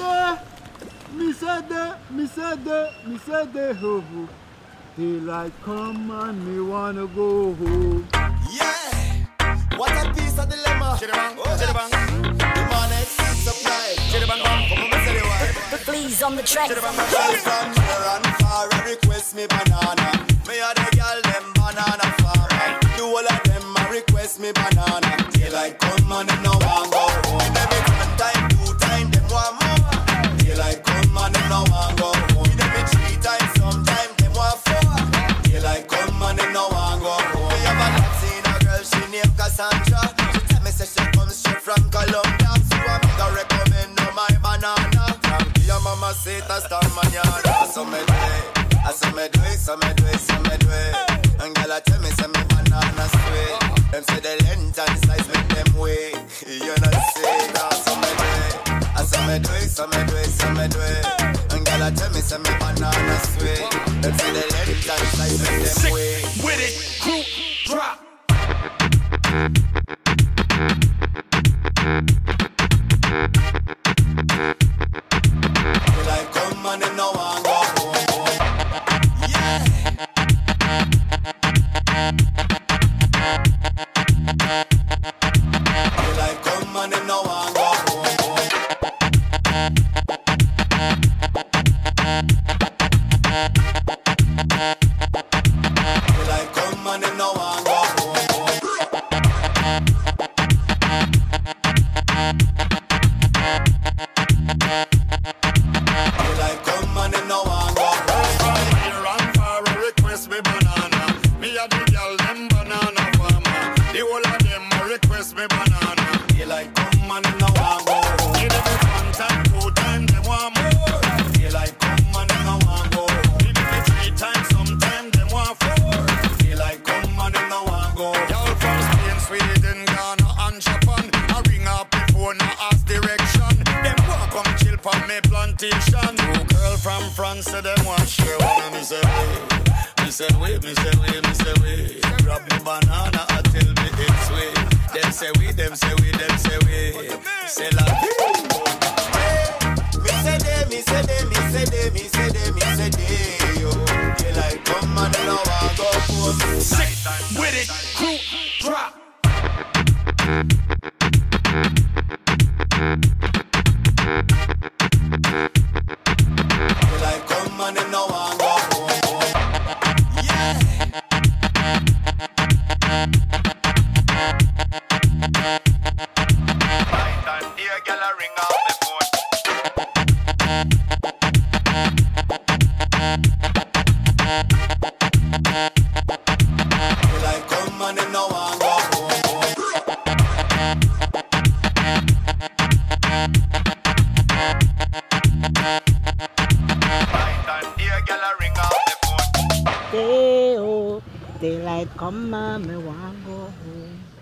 said, ho, ho. Daylight come and me wanna go home. Yeah, what a piece of dilemma. Chidabang, Oh, chidabang. the money supply. Chidabang, come on, tell you why. Please on the track. Girl from near and far, I request me banana. Me a the girl them banana farmer. The whole of them a request me banana. Daylight come and them no want go home. Every one time, 2 times, them want more. Daylight come and them no want go home. Every 3 times, sometime them want 4. Daylight come and them no want go home. Me have a Latina girl, she named Cassandra. She tell me say she comes straight from Colombia. So I make her recommend no my banana. Your mama say ta star mañana. So me do it, so me do it, so me do it, so me do it. And girl a tell me say me banana sweet. Them say the length and size make them weigh. You know say that. So me do it, so me do it, so me do it, so me do it. And girl a tell me say me banana sweet. Them say the length and size make them Sick weigh. with it, group drop. Like come and them no want go home. Yeah. Like come and them no want go home. Like come and them no want go home. Like come and them no want go home. From here and far, request me banana. Me a the girl them banana farmer. The whole of them a request me banana. Like come and them no want go home. Give them 1 time, 2 time, them want more. Like come and them no want go home. Give me 3 times, sometime them want 4. Like come and them no want go home. Y'all from Spain, Sweden, Ghana and Japan. I ring up before no ask direction. Them want come chill for me plantation. 2 girl from France say them want share one. Me say we, me say we, me say we, me say we. Grab me banana and tell me it's we. Them say we, them say we, them say we. Say la Me say they, me say they, me say they, me say they, me say they, yo. They like come and them no want go home. sick with it, group drop. They like come and them no want go home. Yeah. Night and day, girl a ring out the phone. They like come and them no want go home. Night and day, girl a ring out the phone. Daylight come and me want go home.